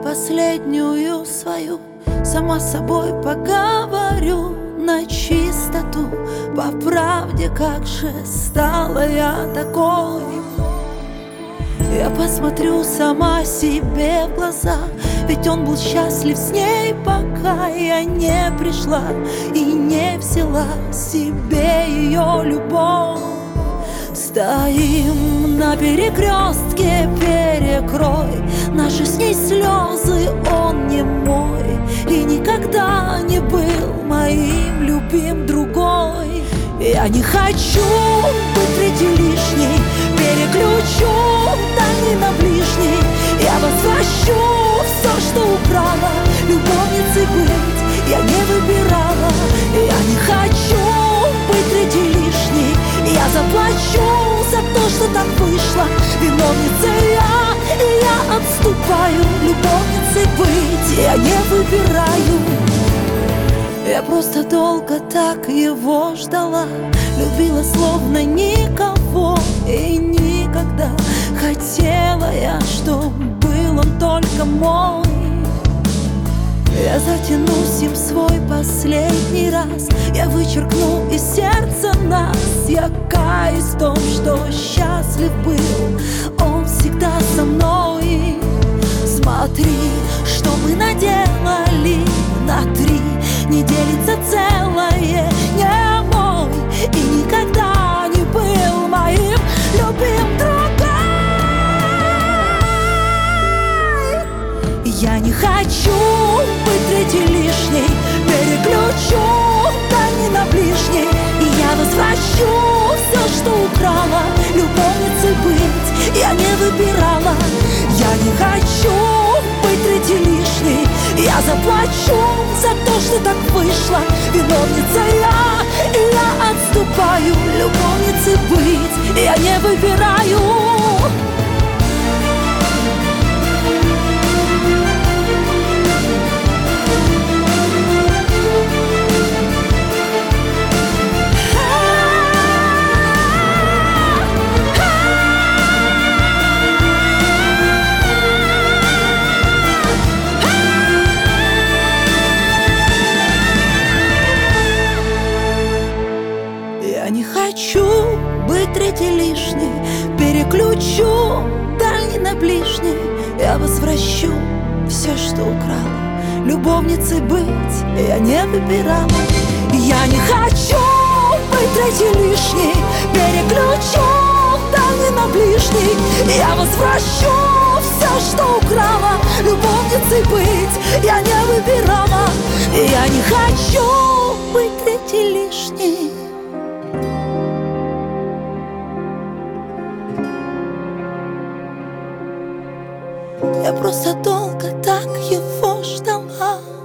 последнюю свою сама с собой поговорю на чистоту. По правде, как же стала я такой? Я посмотрю сама себе в глаза, ведь он был счастлив с ней, пока я не пришла и не взяла себе ее любовь. Стоим на перекрестке, перекрой наши с ней слезы, он не мой и никогда не был моим любим другой. Я не хочу быть третьей лишней, переключу дальний на ближний. Я возвращу все, что украла, любовницей быть я не выбирала. Я не хочу быть третьей лишней, я заплачу за то, что так вышло. Виновница я, и я отступаю. Любовницей быть я не выбираю. Я просто долго так его ждала, любила словно никого и никогда. Хотела я, чтоб был он только мой. Я затянусь им свой последний раз, я вычеркну из сердца нас. Я каюсь в том, что счастлив был он всегда со мной. Смотри, что мы наделали на 3, не делится целое, не мой и никогда не был моим любим другой. Я не хочу быть третьей лишней, переключу дальний на ближний. И я возвращу все, что украла, любовницей быть я не выбирала. Я не хочу быть третьей лишней, я заплачу за то, что так вышло. Виновница я, и я отступаю. Любовницей быть я не выбираю. Я не хочу быть третьей лишней, переключу дальний на ближний. Я возвращу все, что украла, любовницей быть я не выбирала. Я не хочу быть третьей лишней, переключу дальний на ближний. Я возвращу все, что украла, любовницей быть я не выбирала. Я не хочу быть третьей лишней. Я просто долго так его ждала.